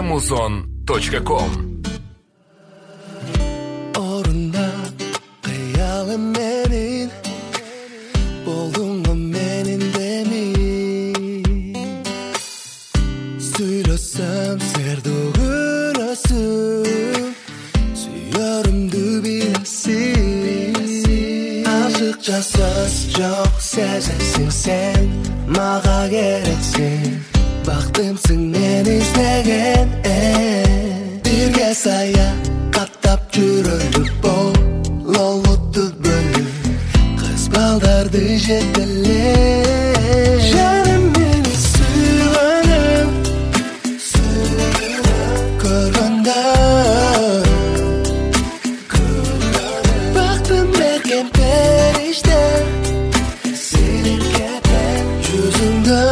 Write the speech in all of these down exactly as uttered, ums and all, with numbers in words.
muzon точка ком. Orunda kıyalim menin, buldum mu menin demin. Söylesem serduğun asıl, suyarımdı bilesin. Aşıkça söz çok seversin sen, mağa gereksin. Baktımsın men izlegen en. Birge saya kattap жүрөлүп бол, лолутту бөлүп, кыз балдарды жетеле. Жаным мени сүйгөнүм, көргөндө бактым берген периште, сенин кеткен жүзүңдө.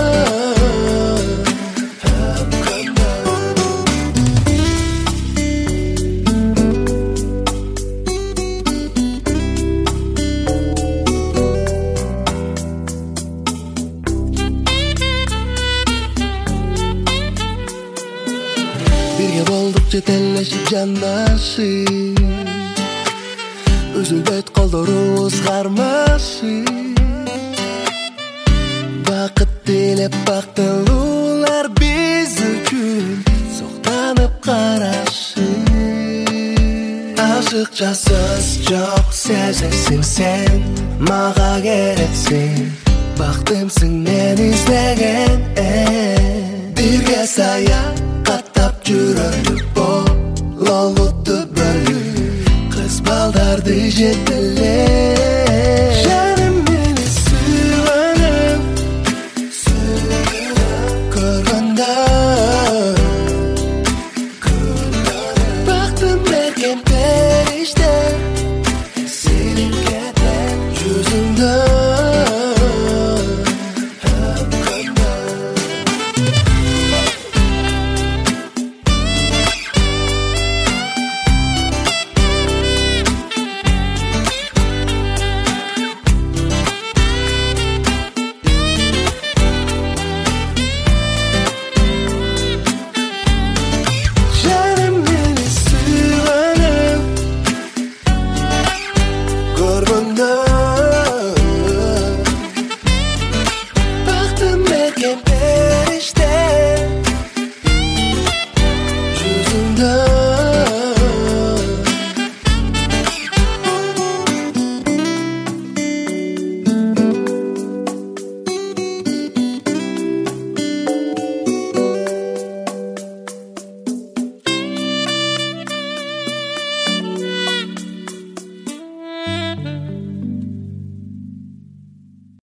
Жетелешип жанашып, үзүлбөйт колдорубуз кармашып. Бакыт тилеп бактылуулар биз үчүн соктонуп карашып. Ашыкча сөз жок сезесиң сен, мага керексиң. Бактымсың мен издеген эн. Бирге саяк каттап жүрөлүп бол, лолутту бөлүп, кыз балдарды жетеле. Жаным мени сүйгөнүм, көргөндө бактым берген периште,